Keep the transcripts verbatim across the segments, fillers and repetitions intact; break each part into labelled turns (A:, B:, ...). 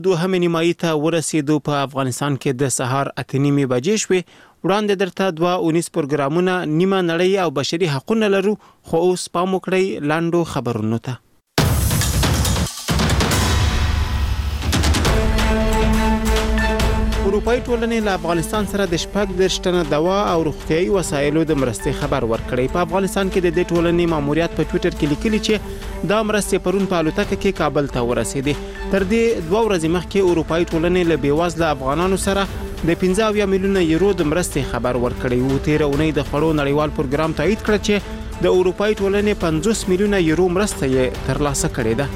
A: دوهمې نیمایي ته ورسېدو. په افغانستان کې د سهار اته نیمې بجې شوې. وړاندې درته دوه اونیز پروګرامونه نیمه نړۍ او بشري حقونه لرو، خو اوس پام وکړئ لاندو خبرونو ته. اروپایي ټولنې له افغانستان سره د شپږ دېرش ټنه دوا او روغتیايي وسایلو د مرستې خبر ورکړی. په افغانستان کې د دې ټولنې ماموریت په ټویټر کې لیکلي چې دا مرستې پرون په الوتکه کې کابل ته ورسېدې. تر دې دوه ورځې مخکې اروپایي ټولنې له بېوزله افغانانو سره د پنځه اویا میلیونه یورو د مرستې خبر ورکړی و. تېره اونۍ د خوړو نړیوال پروګرام تایید کړ چې د اروپایي ټولنې پنځوس میلیونه یورو مرسته یې ترلاسه کړې ده.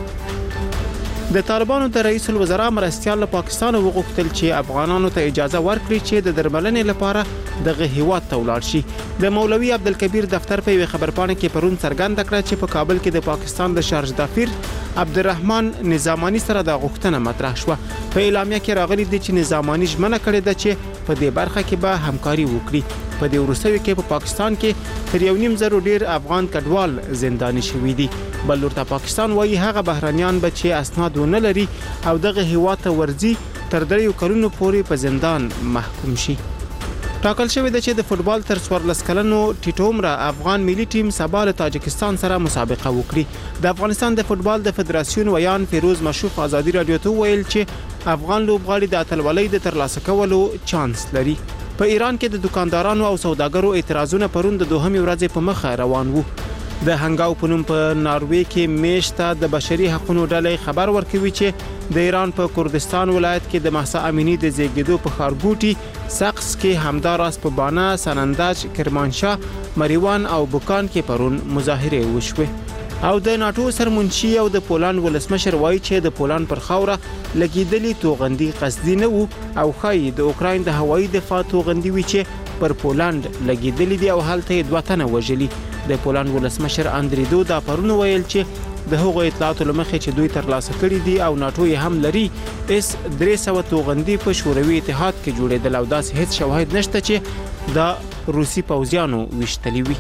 A: د طالبانو د رئیس الوزرا مرستیال له پاکستان وغوښتل چې افغانانو ته اجازه ورکړي چې د درملنې لپاره دغه هیواد ته ولاړ شي. د مولوي عبدالکبیر دفتر په یوه خبرپاڼه کې پرون څرګنده کړه چې په کابل کې د پاکستان د شارج دافیر عبدالرحمن نظامانی سره د غوښتنه مطرح شوه. په اعلامیه کې راغلي دي چې نظامانی ژمنه کړې ده چې په دې برخه کې به همکاري وکړي. په دې وروستیو کې په پاکستان کې تر یو نیم زرو ډیر افغان کډوال زنداني شوي دي. بل ورته پاکستان وایي هغه بهرانیان به چې اسناد ونه لري او دغه هیواد ته ورځي تر دریو کلونو پورې په زندان محکوم شي. ټاکل شوی دی چې د فوټبال تر څوارلس کلنو ټیټومره افغان ملي ټیم سبا له تاجکستان سره مسابقه وکړي. د افغانستان د فوټبال د فدراسیون ویان فیروز مشوق ازادي رادیو ته ویل چې افغان لوبغاړي د اتلولۍ د ترلاسه کولو چانس لري. په ایران کې د دکاندارانو او سوداګرو اعتراضونه پرون د دوهمې ورځې په مخه روان وو. د هنګاو په نوم په ناروې کې میشته د بشري حقوقو ډلې خبر ورکوي چې د ایران په کردستان ولایت کې د مهسا امینی د زیږیدو په ښارګوټي سقز کې همداراز په بانه، سنندج، کرمانشاه، مریوان او بوکان کې پرون مظاهرې وشوې. او د ناتو سرمنشي او د پولند ولسمشر وایي چې د پولند پر خاوره لګیدلې توغندي قصدي نه وو او ښایي د اوکراین د هوایي دفاع توغندي وي چې پر پولند لګیدلې دي او هلته یې دوه تنه وژلي. د پولند ولسمشر اندری دودا پرون ویل چې د هغو اطلاعاتو له مخې چې دوی ترلاسه کړي دي او ناتو یې هم لري اس درې سوه توغندي په شوروي اتحاد کې جوړېدل او داسې هیڅ شواهد نشته چې د روسي پوځیانو ویشتلي وي.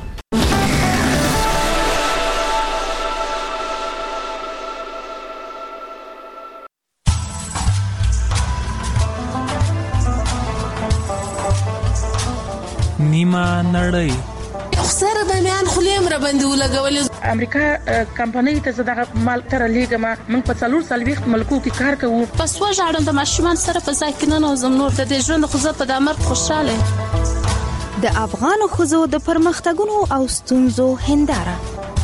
B: نیمه نړۍ
C: سره د میان خلیم را باندې ولګولې.
D: امریکا کمپنۍ ته زداغه مال تر لیګه ما موږ په څلور سلويخت ملکو کې کار کوو.
C: پس وژاړم د ماشومان سره په ځای کې نه نوزم نور د دې ژوند خو زه په دامر خوشاله.
E: د افغان خزو د پرمختګونو او ستونزو هنداره.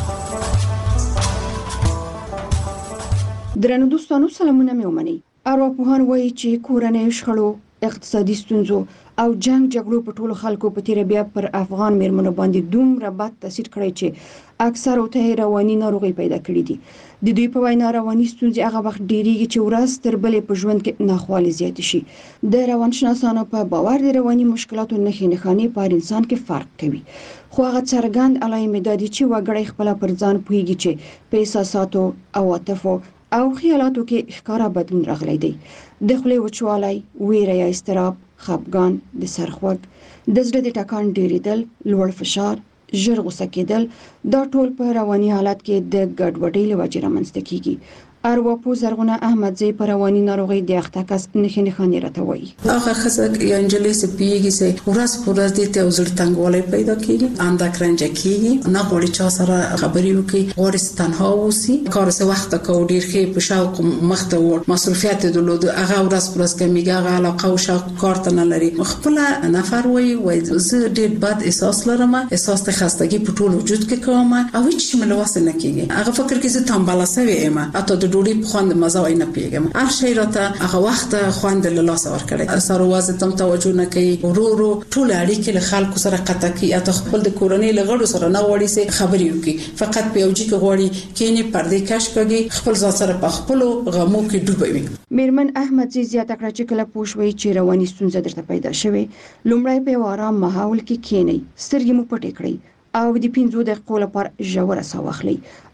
F: درنو دوستانو سلامونه مې ومنئ. ارواپوهان وایي چې کورنۍ شخړو، اقتصادي ستونزو او جنگ جګړو په ټولو خلکو په تیر بیا پر افغان میرمنو باندې دومره بد تاثیر کړی چې اکثر او ته رواني ناروغي پیدا کړې دي. د دوی په وینا رواني ستونزې هغه وخت ډیریږي چې ورځ تر بلې په ژوند کې ناخوالې زیات شي. د روانشناسانو په باور د رواني مشکلاتو نښې نښانې په انسان کې فرق کوي. خو هغه څرګند علایمې دادي چې وګړي خپل پر ځان پوهیږي چې په احساساتو او عاطفو او خیالاتو کې ښکارا بدلون راغلی دی. د خولې وچوالی، ویره یا اضطراب، خپګان، د سر خوږ، د زړه د ټکان ډیریدل، لوړ فشار، ژر غوسه کېدل، دا ټول په رواني حالت کې د ګډوډۍ له وجې رامنځته کیږي. ارواپوه زرغونه احمدزی پر رواني ناروغي د اخته کس نښې نښانې راته وایي.
G: هغه ښځه یا نجلۍ چې پیږي چې ورځ په ورځ دې ته زړه تنګوالی پیدا کیږي، اندک رنجه کیږي، نه غواړي چا سره خبرې وکړي، غواړي تنها اوسي، کار څه وخت کو ډیر ښه په شوق مخ ته ور مصرفیت درلود، هغه ورځ پر ورځ کمیږي، هغه علاقه او شوق کار ته نه لري. خپل نفر وایي وای زه ډیر بد احساس لرم، احساس د خستګي په ټول وجود کې کوم او هیڅ ملوث نه کیږي. هغه فکر کې زه تنبله سوي یم، اته د ډوډۍ په خوند مزه وای نه پیګم، هر شی راته هغه وخت خوند له لاس ور کړی. سره وازه تم توجه نه کوي، ورورو ټول اړیکې له خلکو سره قطع کوي، اته خپل د کورنۍ لغړو سره نه وړي سي خبرې وکي، فقط په یوجي کې غوړي کینی پردې کش کوي، خپل ځان سره په خپل غمو کې ډوبوي.
F: میرمن احمدزی زیاته کړه چې کله پوښوي چې رواني ستونزه درته پیدا شوه، لومړی په آرام ماحول کې کینی، سترګې مو پټې کړئ او د پنځو دقیقو لپاره ژوره ساه واخلئ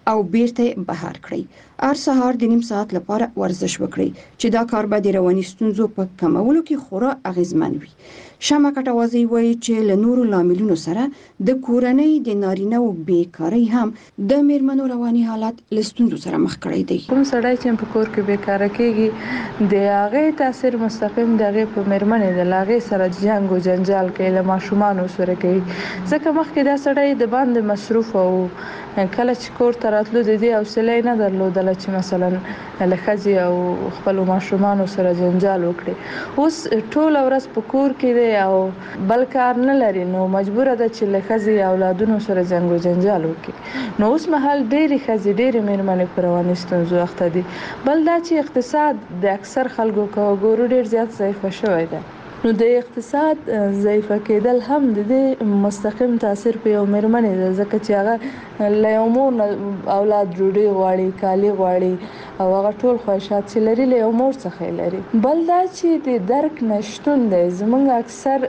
F: او بیرته بهر کړئ. هر سهار د نیم ساعت لپاره ورزش وکړئ چې دا کار به د رواني ستونزو په کمولو کې خورا اغیزمن وي. شمع کټوازی وایي چې له نورو لاملونو سره د کورنۍ د نارینه او بیکارۍ هم د میرمنو رواني حالت له ستونزو سره مخ کړی دی.
H: کوم سړی چې په کور کې بیکاره کېږي د هغې تاثیر مستقیم د هغې په میرمنې د هغې سره جنګ او جنجال کوي، له ماشومانو سره کوي، ځکه مخکې دا سړی د باندې مصروف او کله چې کور ته راتلو د دې حوصله یې نه درلودله چې مثلا له ښځې او خپلو ماشومانو سره جنجال وکړي. اوس ټوله ورځ په کور کې دی او بل کار نه لري، نو مجبوره ده چې له ښځې اولادونو سره جنګ و جنجال وکړي. نو اوس مهال ډېرې ښځې ډېرې میرمنې په رواني ستونزو اخته دي. بل دا چې اقتصاد د اکثر خلکو که وګورو ډېر زیات ضعیفه شوی دی، نو د اقتصاد ضعیفه کېدل هم د دې مستقیم تاثیر په یو میرمنې ده، ځکه چې هغه له یو مور نه اولاد ډوډۍ غواړي، کالي غواړي او هغه ټول خواهشات چې لري له یو مور څخه یې لري. بل دا چې د درک نشتون دی، زموږ اکثر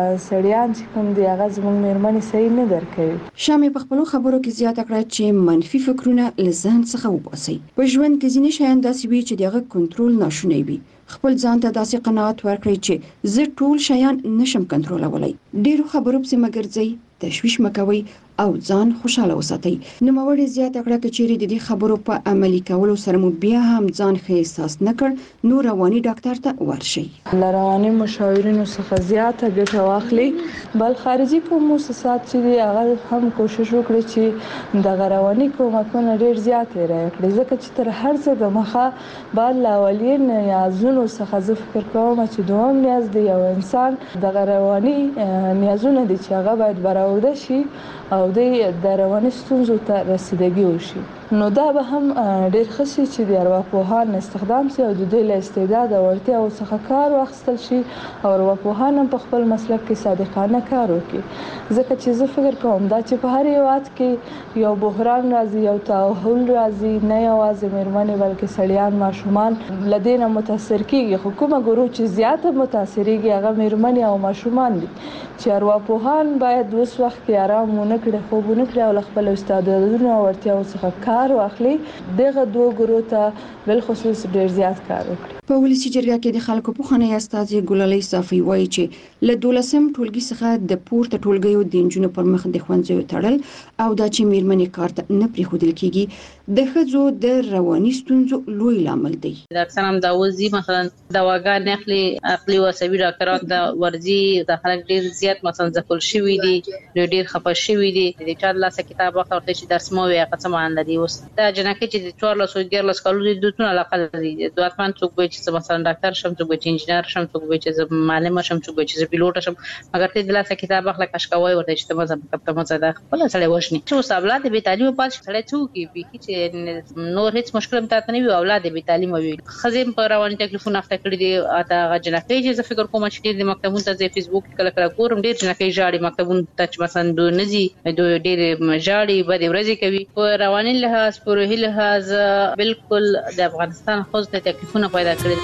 H: سړیان چې کوم دي هغه زموږ میرمنې صحیح نه درک کوي.
F: شمع په خپلو خبرو کې زیاته کړه چې منفي فکرونه له ذهن څخه وباسئ. په ژوند کې ځینې شیان داسې وي چې د هغه کنټرول ناشونی وي. خپل ځان ته داسې قناعت ورکړئ چې زه ټول شیان نشم کنټرولولای. ډیرو خبرو پسې مګرځئ، تشویش مکوئ او ځان خوشاله وساتئ. نوموړې زیاته کړه که چیرې د دې خبرو په عملي کولو سره مو بیا هم ځان ښه احساس نه کړ، نو رواني ډاکټر ته ورشئ.
H: له رواني مشاورینو څخه زیاته ګټه واخلئ. بل خارجي کوم مؤسسات چې دي هغه هم کوشش وکړي چې دغه رواني کومکونه ډېر زیات یې رایه کړي، ځکه چې تر هر څه دمخه باید له اولین نیازونو څخه زه فکر کوم چې دوم نیاز د یو انسان دغه رواني نیازونه دي چې هغه باید برآورده شي او د رواني ستونزو ته رسیدګي وشي. نو دا به هم ډېر ښه شي چې د ارواپوهان استخدام شي او د دوی له استعداد او وړتیاو څخه کار واخیستل شي او ارواپوهان هم په خپل مسلک کې صادقانه کار وکړي. ځکه چې زه فکر کوم دا چې په هر هېواد کې یو بحران راځي، یو تحول راځي، نه یوازې میرمنې بلکې سړیان، ماشومان له دې نه متاثر کېږي. خو کومه ګروه چې زیاته متاثرېږي هغه میرمنې او ماشومان دي، چې ارواپوهان باید اوس وخت کې آرام ونه کړي، خوب ونه کړي او له خپلو استعدادونو او وړتیاو څخه کار واخلي. دغه دوه ګروه ته بالخصوص ډېر زیات کار وکړي.
F: په ولسی جرګه کې د خلکو پوښتنې استازي ګلالۍ صافي وایي چې له دولسم ټولګي څخه د پورته ټولګیو د نجونو پر مخ د ښوونځیو تړل او دا چې میرمنې کار ته نه پرېښودل کېږي د ښځو د رواني ستونزو لوی لامل دی.
I: د اکثر هم دا وځي مثلا دواګانې اخلي عقلي او عصبي ډاکټران د ورځي د خلک ډېر زیات مثلا ځپل شوي دي، ډېر خفه شوي دي. د چا د لاسه کتاب واخله ورته چې درس مو وایي هغه څه معنا لري. اوس دا جنکۍ چې د څوارلسو دیارلس کالو دي دوی څونه علاقه لري. دواړه څوک وایي چې مثلا ډاکټر شم، څوک وایي چې انجینر شم، څوک وایي چې زه معلم شم، څوک وایي چې زه پیلوټ شم، مګر ته د لاسه کتاب واخله کش کوي ورته چې ته مزه مکتب ته مزه ده خپل سړی وښني. چې اوس اولاد بې تعلیمه پاتې شي سړی څه وکړي؟ بیخي چې نور هیڅ مشکل هم تاته نه وي، اولاد بې تعلیمه وي. ښځې په رواني تکلیفونه اخته کړي دي. هغه جنکۍ چې زه فکر کوم چې ډېر د مکتبونو ته زه فیسبوک کله کله ګورم ډېر جنکۍ ژاړي مکتبونو ته چې مثلا دوی نه ځي، دوی ډېرې ژاړي، بدې ورځې کوي. په رواني لحاظ په روحي لحاظ بالکل د افغانستان ښځو ته تکلیفونه پیدا کړي.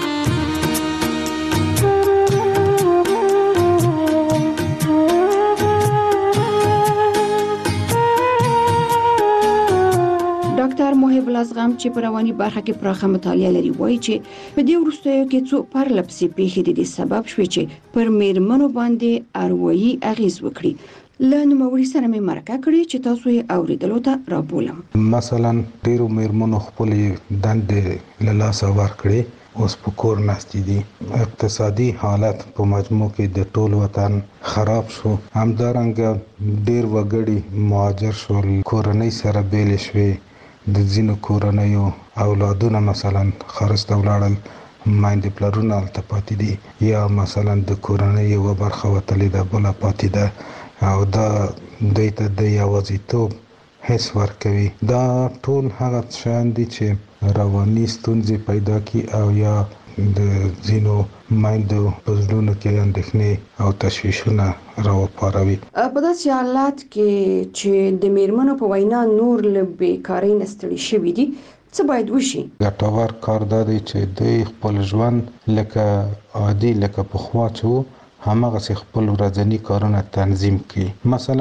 F: ډاکټر محب الازغم چې په رواني برخه کې پراخه مطالعه لري وایي چې په دې وروستیو کې څو پرلپسې پیښې د دې سبب شوې چې پر میرمنو باندې اروایي اغیز وکړي. له نوموړي سره مې مرکه کړې چې تاسو یې اوریدلو ته رابولم.
J: مثلا ډیرو میرمنو خپلې دندې له لاسه ورکړې، اوس په کور ناستې دي. اقتصادي حالت په مجموع کې د ټول وطن خراب شو. همدارنګه ډیر وګړي مهاجر شول، کورنۍ سره بیلې شوې. د ځینو کورنیو اولادونه مثلا خارج ته ولاړل، میندې پلرونه هلته پاتې دي، یا مثلا د کورنۍ یوه برخه وتلې ده بله پاتې ده او دا دوی ته د یوازیتوب حس ورکوي. دا ټول هغه شیان دي چې رواني ستونزې پیدا کړي او یا د ځینو میندو په زړونو کې اندېښنې او تشویشونه راوپاروي.
F: په داسې حالات کې چې د میرمنو په وینا نور له بیکارۍ نه ستړي شوي دي، څه باید وشي؟
J: ګټور کار دا دی چې دوی خپل ژوند لکه عادي لکه پخوا چې و هماغسې خپل ورځني کارونه تنظیم کړي. مثلا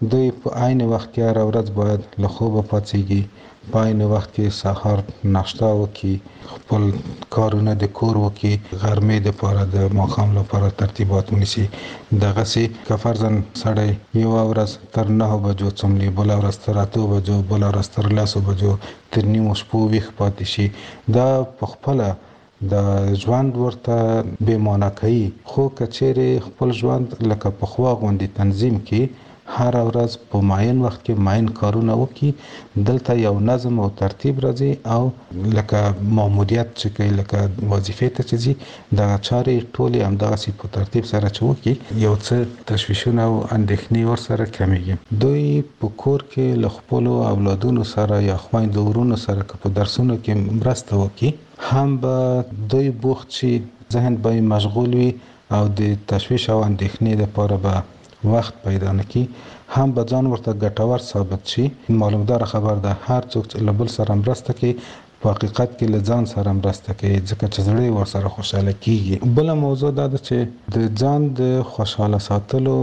J: دوی په عین وخت کې هر ورځ باید له خوبه پاڅیږي، په عین وخت کې سهار ناشته وکړي، خپل کارونه د کور وکړي، غرمې دپاره د ماښام لپاره ترتیبات ونیسي. دغسې که فرضاً سړی یوه ورځ تر نهو بجو څملي، بله ورځ تر اتو بجو، بله ورځ تر لسو بجو، تر نیمو شپو ویښ پاتې شي، دا په خپله د ژوند ورته بې معنی کوي. خو که چیرې خپل ژوند لکه پخوا غوندې تنظیم کړي، هر ورځ په معین وخت کې معین کارونه وکړي، دلته یو نظم او ترتیب راځي او لکه ماموریت چې کوي، لکه وظیفې ته چې ځي، دغه چارې ټولې همدغسې په ترتیب سره چې وکړي، یو څه تشویشونه او اندېښنې ورسره کمیږي. دوی په کور کې له خپلو اولادونو سره یا خویندو ورونو سره که په درسونو کې مرسته وکړي، هم به دوی بوخت شي، ذهن به یې مشغول وي او د تشویش او اندېښنې لپاره به وخت پیدا نکړي، هم به ځان ورته ګټور ثابت شي. معلومدار خبر ده هر څوک چې له بل سره مرسته کوي په حقیقت کې له ځان سره مرسته کوي، ځکه چې زړه یې ورسره خوشحاله کیږي. بله موضوع دا ده چې د ځان د خوشحاله ساتلو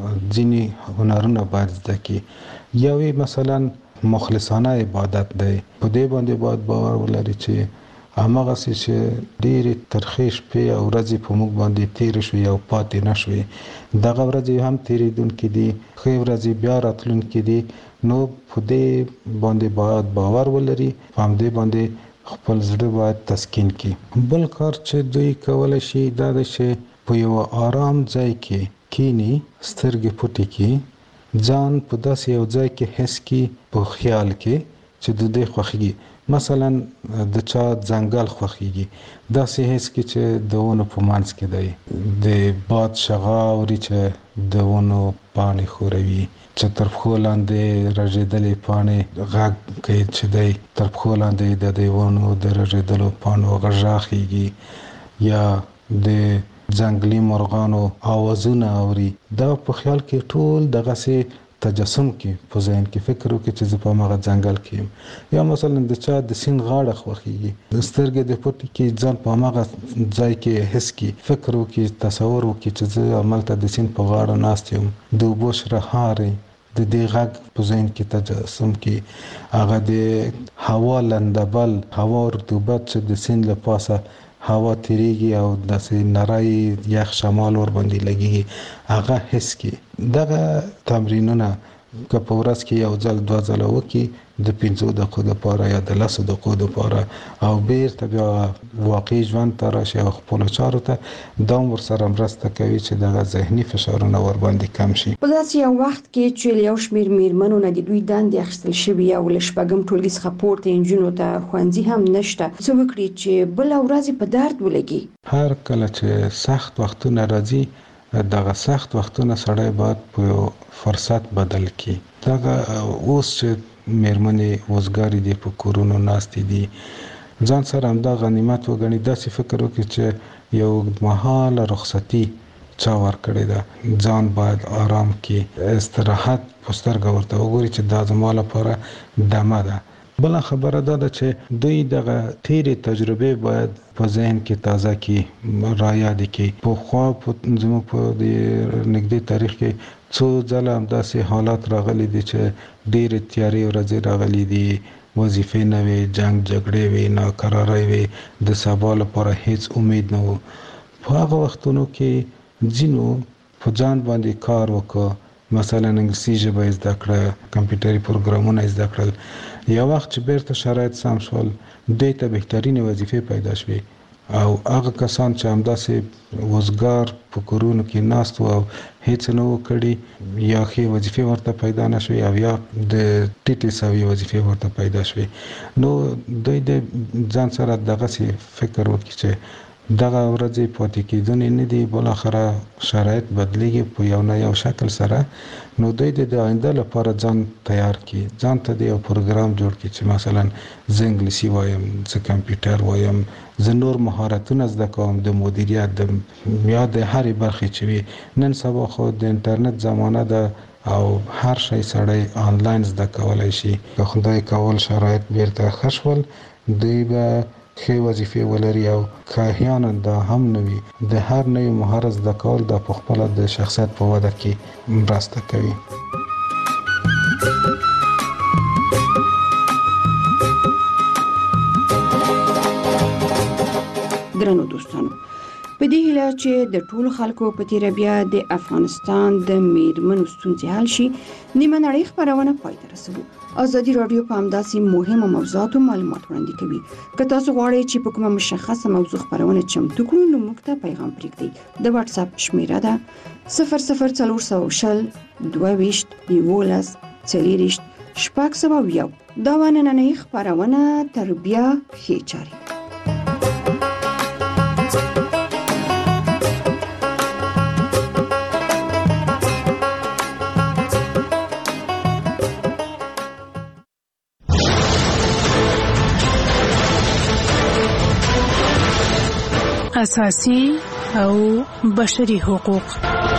J: ځینې هنرونه باید زده کړي. یو یې مثلا مخلصانه عبادت دی، په دې باندې باید باور ولري چې همغسې چې ډېرې ترخې شپې او ورځې په موږ باندې تېرې شوې او پاتې نه شوې، دغه ورځې هم تېرېدونکې دي، ښې ورځې بیا راتلونکې دي. نو په دې باندې باید باور ولري، په همدې باندې خپل زړه باید تسکین کړي. بل کار چې دوی کولی شي دا ده چې په یو آرام ځای کې کینی، سترګې پټې کړي، ځان په داسې یو ځای کې حس کړي په خیال کې چې د دوی خوښېږي. مثلا د چا ځنګل خوښیږي، داسې حس کې چې د ونو په منځ کې دی، د باد شغا اوري چې د ونو پاڼې ښوروي، چې تر پښو لاندې رژېدلې پاڼې غږ کوي چې دی تر پښو لاندې د دې ونو د رژېدلو پاڼو غږ راخیږي، یا د ځنګلي مرغانو آوازونه اوري. دا په خیال کې ټول دغسې تجسم کې په ذهن کې فکر وکړي چې زه په هغه ځنګل کې یم. یا مثلا د چا د سیند غاړه خوښیږي، سترګې د پټې کې ځان په هغه ځای کې حس کړي، فکر وکړي، تصور وکړي چې زه همالته د سیند په غاړه ناست یم، د اوبو شرهارې د دې غږ په ذهن کې تجسم کړي، هغه د هوا لندبل، هوا رطوبت چې د سیند له پاسه هوا تیریږي او داسې نری یخ شمال ور باندې لګیږي، هغه حس کړي. دغه تمرینونه که په ورځ کې یو ځل دوه ځله وکړي د پنځو دقیقو دپاره یا د لسو دقیقو دپاره، او بیرته بیا واقعي ژوند ته راشي او خپلو چارو ته، دا هم ورسره مرسته کوي چې دغه ذهني فشارونه ورباندې کم شي.
F: په داسې یو وخت کې چې یو شمېر میرمنو نه د دوی دندې اخیستل شوي او له شپږم ټولګي څخه پورته نجونو ته ښوونځي هم نشته، څه وکړي چې بله ورځ په درد ولګي؟
J: هر کله چې سخت وختونه راځي، دغه سخت وختونه سړی باید په فرصت بدل کړي. دغه اوس چې میرمنې وزګارې دي، په کورونو ناستې دي، ځان سره همدا غنیمت وګڼي، داسې فکر وکړي چې یو اوږدمهاله رخصتي چا ورکړې ده، ځان باید آرام کړي، استراحت په سترګه ورته وګوري چې دا زما لپاره دمه ده. بله خبره دا ده چې دوی دغه تیرې تجربې باید په ذهن کې تازه کړي، رایادې کړي. پخوا زموږ په د نږدې تاریخ کې څو ځله همداسې حالات راغلي دي چې ډېرې تیارې ورځې راغلي دي، وظیفې نه وي، جنګ جګړې وي، ناکرارۍ وي، د سبا لپاره هیڅ امید نه و. په هغه وختونو کې ځینو په ځان باندې کار وکړ، مثلا انګلیسي ژبه یې زده کړه، کمپیوټري پروګرامونه یې زده کړل. یو وخت چې بیرته شرایط سم شول، دوی ته بهترینې وظیفې پیدا شوې، او هغه کسان چې همداسې وزګار په کورونو کې ناست وو او هیڅ نه وو کړي، یا ښې وظیفې ورته پیدا نه شوې او یا د ټیټې سوي وظیفې ورته پیدا شوې. نو دوی د ځان سره دغسې فکر وکړي چې دغه ورځې پاتې کېدونې نه دي، بالاخره شرایط بدلیږي په یو نه یو شکل سره. نو دوی د آینده لپاره ځان تیار کړي، ځان ته د یو پروګرام جوړ کړي چې مثلا زه انګلیسي وایم، زه کمپیوټر وایم، زه نور مهارتونه زده کوم، د مدیریت د یا د هرې برخې چې وي. نن سبا خو د انټرنیټ زمانه ده او هر شی سړی آنلاین زده کولی شي. که خدای کول شرایط بیرته ښه شول، دوی به ښې وظیفې ولري، او که احیانا دا هم نه وي، د هر نوي مهارت زده کول دا په خپله د شخصیت په وده کې مرسته کوي.
F: درنو دوستانو، په دې هیله چې د ټولو خلکو په تیر بیا د افغانستان د میرمنو ستونزې حل شي، نیمه نړۍ خبرونه پای ته رسوي. ازادي رادیو په همداسې مهمو موضوعاتو معلومات وړاندې کوي. که تاسو غواړئ چې په کومه مشخصه موضوع خبرونه چمتو کړو، نو موږ ته پیغام پرېږدئ. د واتس اپ شمیره ده صفر صفر څلور سوه شل دوه ویشت یولس څلېرویشت شپږ سوه یو. دا نننۍ خبرونه تر بیا ښې چارې.
K: اساسي او بشري حقوق.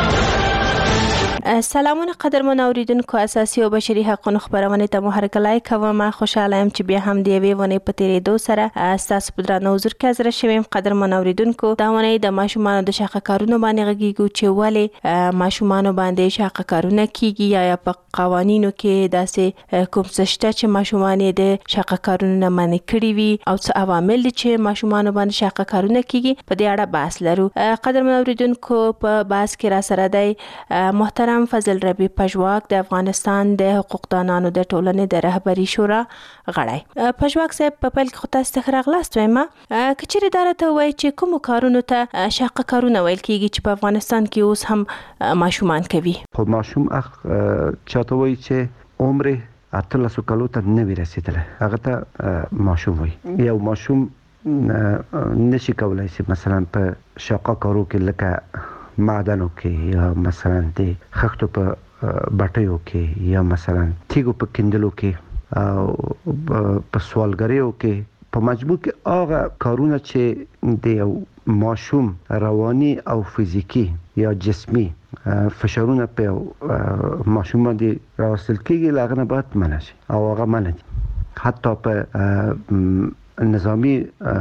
L: سلامونه قدرمن اوریدونکو، اساسي او بشري حقوقو خبرونه ته مو هرکلی کوم. خوشاله یم چې بیا هم د یوې ونې په تیرېدو سره ستاسو په درنو حضور کې حاضر شوم. قدرمن اوریدونکو، دا ونې د ماشومانو د شاقه کارونو باندې غږیږي چې ولې ماشومانو باندې شاقه کارونه کیږي، یا په قوانینو کې داسې کوم څه شته چې ماشومان د شاقه کارونو نه منع کړي وي، او څه عوامل چې ماشومانو باندې شاقه کارونه کیږي. په دې اړه بحث لرو. قدرمن اوریدونکو، په بحث کې را سره دی محترم فضل ربیع پژواک، د افغانستان د حقوقدانانو د ټولنې د رهبري شورا غړی. پژواک صاحب، په پیل کې خو تاسو ته ښه راغلاست وایم. که چېرې دا راته ووایئ چې کومو کارونو ته شاقه کارونه ویل کېږي چې په افغانستان کې اوس هم ماشومان کوي؟
M: خو ماشوم چاته وایي چې عمر اتلسو کالو ته نه وي رسېدلی، هغه ته ماشوم وایي. یو ماشوم نشي کولی چې مثلا په شاقه کارو کې لکه معدنو کې، یا مثلا د خښتو په بټیو کې، یا مثلا تیګو په کیندلو کې، او په سوالګریو کې، په مجموع کې هغه کارونه چې د یو ماشوم رواني او فزیکی یا جسمی فشارونه په ماشوم باندې راوستل کېږي، هغه نه باید منع شي، او هغه منع دي. حتی په نظامی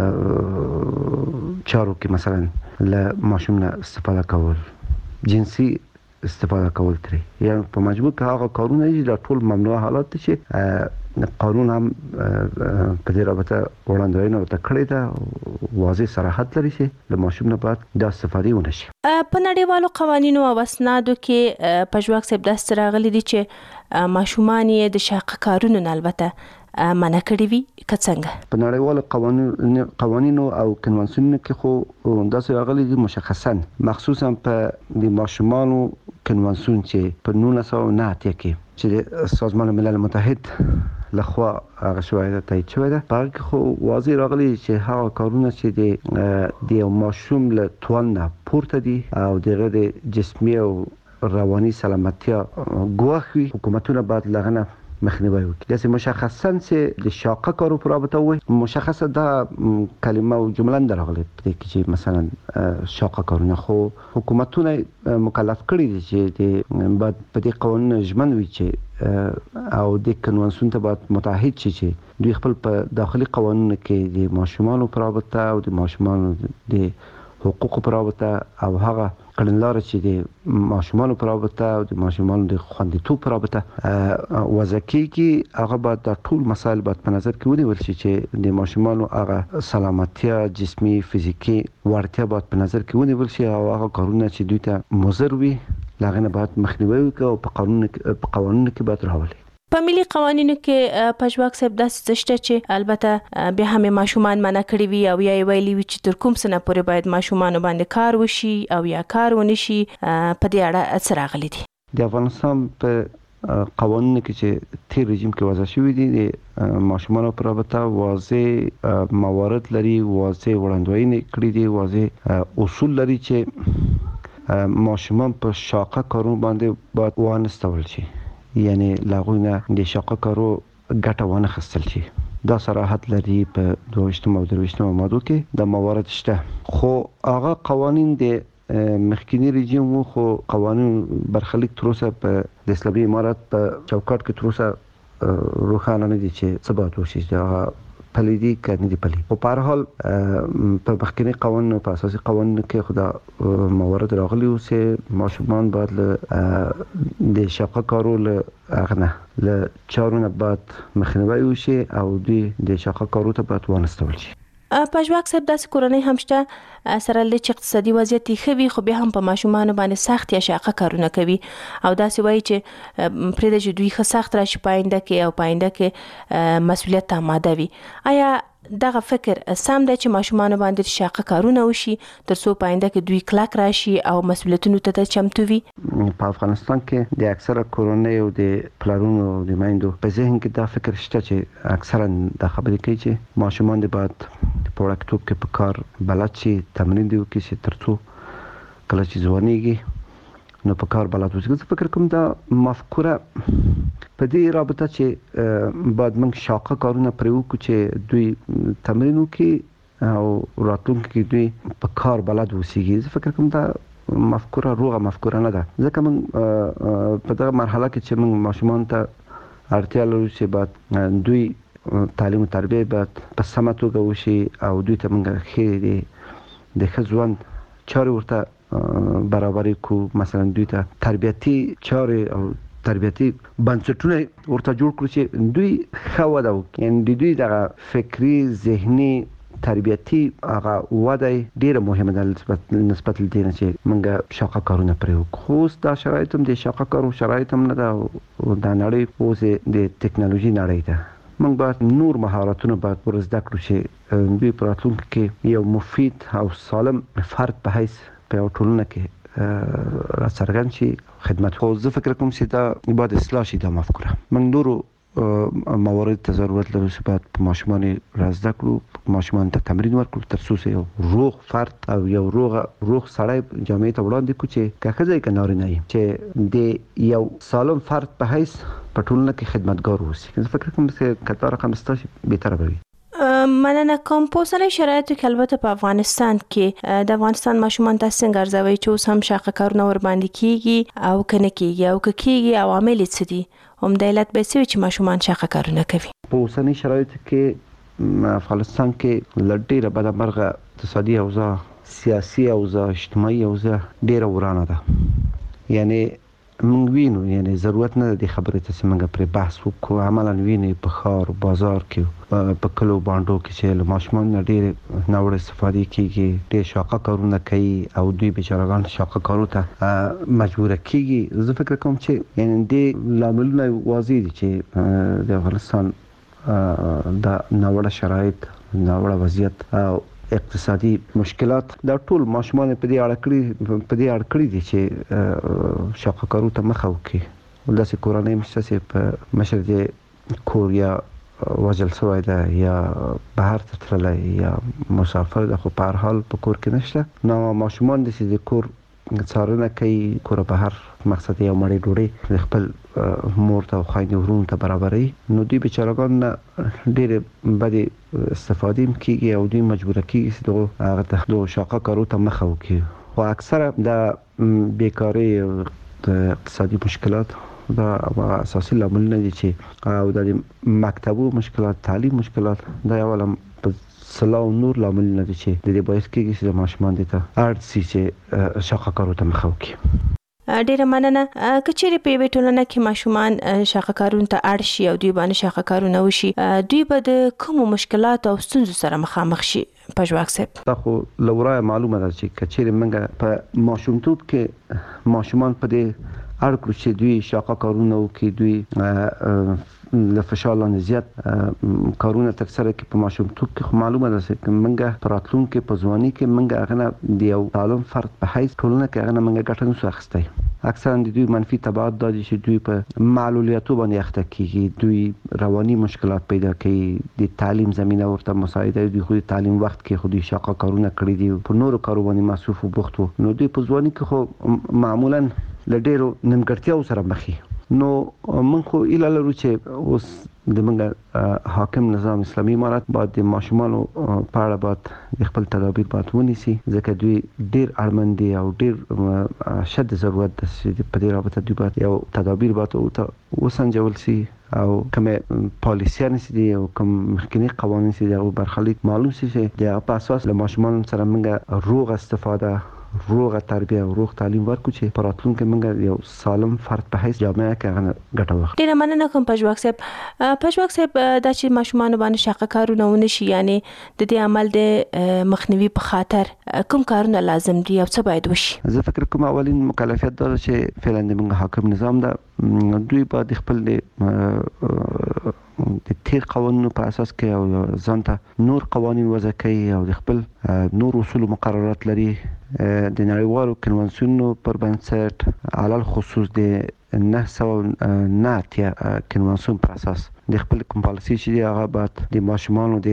M: چارو کې مثلا له ماشوم نه استفاده کول، جنسي استفاده کول ترې، یا په مجموع کې هغه کارونه دي دا ټول ممنوع حالات دي چې قانون هم په دې رابطه وړاندوینه ورته کړې ده، واضح صراحت لري چې له ماشوم نه باید دا استفاده ونه شي.
L: په نړیوالو قوانینو او اسنادو کې پژواک صاحب داسې راغلي دي چې ماشومان یې د شاقه کارونو نه البته منع کړي وي، که څنګه؟ په
M: نړیوالو قوانینو قوانینو او کنوانسیونونو کې خو داسې راغلي دي مشخصا، مخصوصا په د ماشومانو کنوانسیون چې په نولس سوه نه اتیا کې چې د سازمان ملل متحد لخوا هغه شوی ده، تایید شوی ده. په هغه کې خو واضح راغلي چې هغه کارونه چې د یو ماشوم له توان نه پورته دي او د هغه د جسمي او رواني سلامتیا ګواښ وي، حکومتونه باید له هغه نه مخنیوی وکړي. داسې مشخصا چې د شاقه کارو په رابطه ووایي، مشخصه دا کلمه او جمله نه راغلې په دې کې چې مثلا شاقه کارونه، خو حکومتونه مکلف کړي دي چې باید په دې قوانینو ژمن وي چې او د کنوانسیون ته باید متحد شي چې دوی خپل په داخلي قوانینو کې د ماشومانو په رابطه او د ماشومانو د حقوقو په رابطه او هغه کړنلارې چې د ماشومانو په رابطه او د ماشومانو د خوندیتوب په رابطه وضع کېږي، هغه باید دا ټول مسایل باید په نظر کې ونیول شي چې د ماشومانو هغه سلامتیا، جسمي، فزیکي وړتیا باید په نظر کې ونیول شي، او هغه کارونه چې دوی ته مضر وي له هغې نه باید مخنیوی وکړي او په قوانینو کې باید راولي.
L: په ملي قوانینو کې پژواک صاحب داسې څه شته چې البته بیا هم ماشومان منع کړي وي، او یا یې ویلي وي چې تر کوم څه نه پورې باید ماشومانو باندې کار وشي او یا کار ونه شي. په دې اړه څه راغلي دي؟
M: د افغانستان په قوانینو کې چې تیر رژیم کې وضع شوي دي، د ماشومانو په رابطه واضح موارد لري، واضح وړاندوینې کړي دي، واضح اصول لري چې ماشومان په شاقه کارونو باندې باید وانستول شي، یعنی لاغوی نه د شاقه کارو ګټه وانه خستل شي. دا صراحت لري په دویشتم او درویشتم مادو کې د موارد شته. خو هغه قوانین د مخکینی رژیم وو، خو قوانین برخلیک تر اوسه په د اسلامي امارت په چوکاټ کې تر اوسه روښانه نه دي چې څه باید وشي. دا پلي دي کنه دي پلي په هر حال په مخکنی قوانینو په اساسي قوانینو کې خدا موارد راغلي او چې ماشومان باید د شاقه کارو له اغنه له چارونه بعد مخنیوي وشي او دوی د شاقه کارو ته باید وانستول شي.
L: پژواک صاحب داسې کورنۍ هم شته سره له اقتصادي وضعیت ښه وي خو بیا هم په ماشومان باندې سخت یا شاقه کارونه کوي او داسې وایي چې پرې د دوی ښه سخت راشي پاینده کې او پاینده کې مسؤلیت آماده وي. آیا دغه فکر سم دی چې ماشومان باندې شاقه کارونه وشي ترڅو پاینده کې دوی کلک راشي او مسؤلیتونو ته چمتو وي؟
M: په افغانستان کې د اکثره کورنۍ او د پلارونو او د میندو په ذهن کې دا فکر شته چې اکثرا د خبرې کوي چې ماشومان د بعد په وړکتوب کې په کار بلد شي تمرین دی وکړي چې ترڅو کله چې ځوانيږي نو په کار بلد وي. زه فکر کوم دا مفکوره په دې رابطه چې بعد موږ شاقه کارونه پرې وکړو چې دوی تمرین وکړي او راتلونکي کې دوی په کار بلد وسیږي. زه فکر کوم دا مفکوره روغه مفکوره نه ده ځکه موږ په دغه مرحله کې چې موږ ماشومان ته اړتیا لرو چې بعد دوی تعلیم او تربیه باید په سمه توګه وشي او دوی ته موږ ښې دي د ښه ژوند چارې ورته برابرې کو، مثلا دوی ته تربیتي چارې او تربیتي بنسټونه ورته جوړ کړو چې دوی ښه وده وکړي. یعنې دوی دغه فکري ذهني تربیتي هغه وده ډیره مهمه ده نسبت نسبت لدې نه چې موږ شاقه کارونه پرې وکړو. خو اوس دا شرایط هم د شاقه کارو شرایط هم نه ده او دا نړۍ اوس د ټکنالوژي نړۍ ده. موږ باید نور مهارتونه باید ور زده کړو چې دوی په راتلونکي کې یو مفید او سالم فرد په حیث په یو ټولنه کې راڅرګند شي خدمت. خو زه فکر کوم چې دا باید اصلاح شي دا مفکوره. موږ نورو موارد ته ضرورت لرو چې باید په ماشومان را زده کړو، ماشومان ته تمرین ورکړو ترڅو یو روغ فرد او یو روغ روغ سړی جامعې ته وړاندې کړو چې که ښځه یې که نارینه یې چې د یو سالم فرد په حیث په ټولنه کې خدمتګار واوسي. زه فکر کوم چې که دا رقم ستا شي بهتره به وي.
L: مننه کوم. په اوسنۍ شرایطو کې البته په افغانستان کې د افغانستان ماشومان تاسو څنګه ارزوي چې اوس هم شاقه کارونه ور باندې کیږي او کنه کیږي او که کیږي عوامل څه دي؟ هم د علت به څه چې ماشومان شاقه کارونه کوي؟
M: په اوسنۍ شرایطو کې افغانستان کې لډیره بده مرغه اقتصادي اوضاع، سیاسي اوضاع، اجتماعي اوضاع ډیره ورانه ده. یعنی موږ وینو یعنی ضرورت نه دی خبرې ته چې موږ پر بحث وکړو. عملاً ویني په ښار بازار کې په کلو باندو کې چې له ماشومان ډېر ناوړه استفادې کیږي، ډېر شاقه کارونه کوي او دوی بیچارهګان شاقه کارو ته مجبوره کیږي. زه فکر کوم چې یعنی دې لاملونه واضح دي چې د افغانستان د ناوړه شرایط، ناوړه وضعیت او اقتصادي مشکلات دا ټول ماشومان په دې اړه کړی په دې اړه کړی دي چې شاقه کارو ته مخه وکړي. ولداسې کورنۍ مشته چې په مشر دې کور یا وجل شوی ده یا بهر ته تللی یا مسافر ده، خو په هر حال په کور کې نشته. نو ماشومان دي چې د کور څارنه کوي، کور بهر مقصد یو مړۍ ډوډۍ د خپل مور ته او خویندې ورونو ته برابروي، نو دوی بیچارهګان ډېرې بدې استفادې کیږي او دوی مجبوره کیږي چې دغه هغه ته د شاقه کارو ته مخه وکړي. خو اکثره د بیکارۍ او د اقتصادي مشکلات دا اساسي لاملونه دي چې او د مکتبو مشکلات، تعلیم مشکلات دا یو لم سلاو نور لاملونه دي چې د دې باعث کېږي چې ماشومان دي ته اړ سي چې شاقه کارو ته مخه وکړي.
L: ډیره مننه. کچېرې په یوې ټولنه کې ماشومان شاقه کارونو ته اړ شي او دوی باندې شاقه کارونه وشي، دوی به د کومو مشکلاتو او ستونزو سره مخامخ شي؟ پژواک صاحب،
M: دا خو له ورایه معلومه ده چې کچېرې موږ په ماشومتوب کې ماشومان په دې اړ کړو چې دوی شاقه کارونه وکړي، دوی له فشار لاندې زیات کارونه ترسره کړي په ماشومتوب کې. خو معلومه ده چې موږ په راتلونکي په ځواني کې موږ هغه نه د یو سالم فرد په حیث ټولنه کې هغه نه موږ ګټه نشو اخیستی. اکثرا د دوی منفي تبعات دا دي چې دوی په معلولیاتو باندې اخته کیږي، دوی رواني مشکلات پیدا کوي، د تعلیم زمینه ورته مساعده، دوی خو د تعلیم وخت کې خو دوی شاقه کارونه کړي دي، په نورو کارو باندې مصروف او بوخت وو، نو دوی په ځواني کې خو معمولا له ډېرو نیمګړتیاو سره مخ نو من خو اله لرو چې اوس د منګه حاکم نظام اسلامي امارات باید د ماشومانو په اړه باید د خپل تدابیر باید ونیسي، ځکه دوی ډیر اړمن دي او ډیر شد ضرورت ده چې په دې رابطه دوی باید یو تدابیر باید وسنجول سي او کوم پالیسیان سي دي او کوم مخکنی قوانین سي دي او برخلیک معلوم سي چې د په اساس له ماشومان سره منګه روغ استفاده، روغه تربیه او روغ تعلیم ورکو چې په راتلونکي منګه یو سالم فرد په حیث جامعه کې هغه ګټه واخلي.
L: ډیره مننه کوم پژواک صاحب. پژواک صاحب دا چې ماشومان باندې شاقه کارونه ونشي، یعنی د دې عمل د مخنیوي په خاطر کوم کارونه لازم دي او څه باید وشي؟
M: زه فکر کوم اولین مکلفیت دا چې فعلا د منګه حاکم نظام دا دوی باید خپل د د تیر قوانینو په اساس کې او ځانته نور قوانین وضع کوي او د خپل نور اصول مقررات لري د نړیوالو کنوانسیونونو پر بنسټ علل خصوص د نه سوه نه اتیا کنوانسیون پر اساس د خپل کوم پالیسي چې دی هغه باید د ماشومانو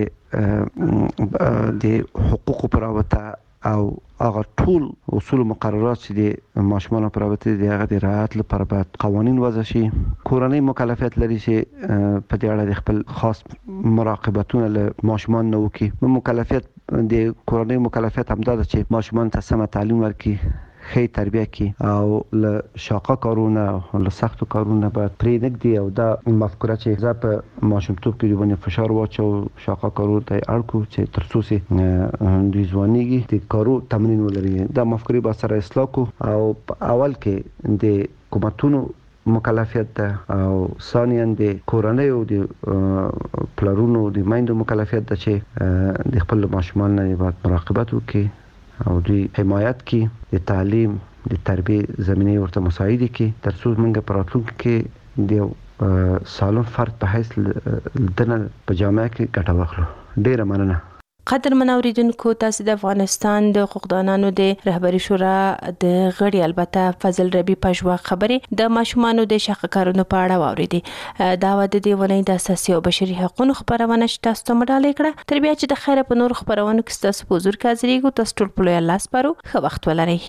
M: د د حقوقو پر رابطه او هغه ټول اصول مقررات چې د ماشومانو پر رابطه د هغه د رعایت لپاره باید قوانین وضع شي. کورنۍ مکلفیت لري چې په دې اړه د خپل خاص مراقبتونه له ماشومان نه وکړي. مکلفیت د کورنۍ مکلفیت هم دا ده چې ماشومان ته سمه تعلیم ورکړي، ښه تربیه کړي او له شاقه کارونه او له سختو کارونه باید پرې نږدي او دا مفکوره چې زه په ماشومتوب کې باندې فشار واچو شاقه کارو ته اړ کو چې تر څو سي دوی ځوانيږي د کارو تمرین ولري، دا مفکورې به سره اصلاح کو او اول کې د حکومتونو مکلفیت ده او ثانیاً د کورنۍ او د پلرونو د میندو مکلفیت ده چې د خپل ماشومان نه باید مراقبت وکړي او دوی حمایت کی د تعلیم د تربیه زمینه ورته مساعده کی تر څو موږ په راتلونکي کې د سالم فرد په حیث دنه په جامعه کې ګټه واخلو. ډیره مننه.
L: قدر منوریدونکو، تاسو د افغانستان د حقوقدانانو د رهبری شورا د غړي البته فضل ربی پژواک خبرې د ماشومانو د شاقه کارونو په اړه واوریدي. دا و د دې ونې د اساسي او بشري حقوقو خبرونه چې تاسو ته مډالې کړه. تر بیا چې د خیره په نور خبرونو کې تاسو په حضور کې حاضرېږو، تاسو ټول په لوی الله سپارو. ښه وخت ولرئ.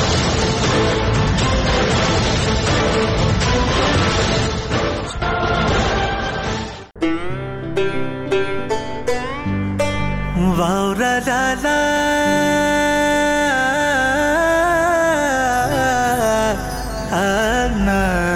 N: واورا لا لا انا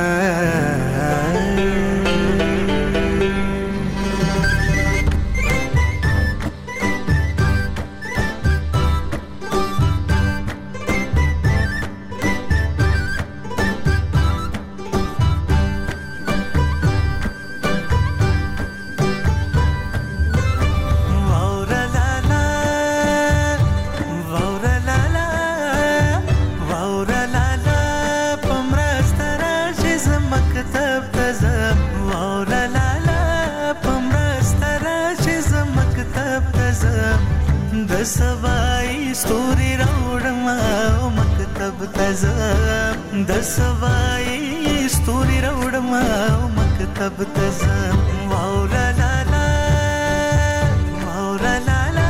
N: सवाई स्टोरी राउडमा मकतब तज़म द सवाई स्टोरी राउडमा मकतब तज़म वाउरा ला ला वाउरा ला ला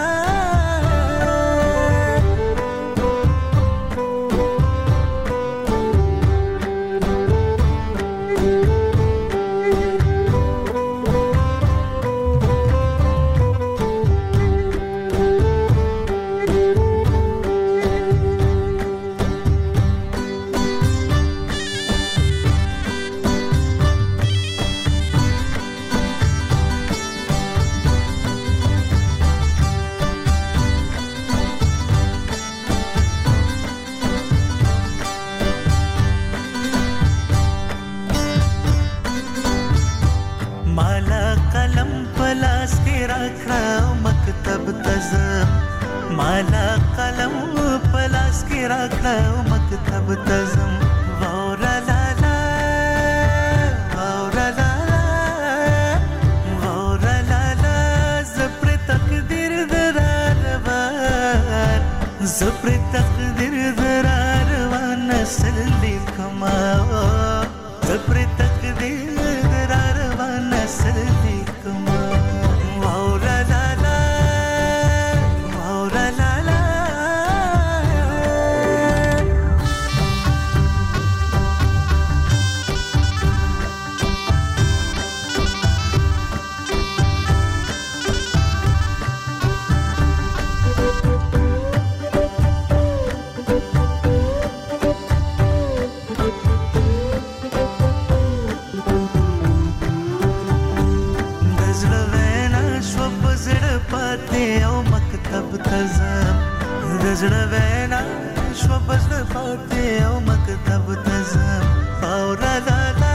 N: माला कलम पलास के रखा मकतब तज़म वाउरा ला ला वाउरा ला ला वाउरा ला ला ज़प्र तकदीर दरारवार ज़प्र तकदीर दरारवार नस्ल लिखमा ज़प्र तकदीर दरारवार नस्ल लिखमा वाउरा ला وینا شو بس پاتې او مکتب تزم فورا لا لا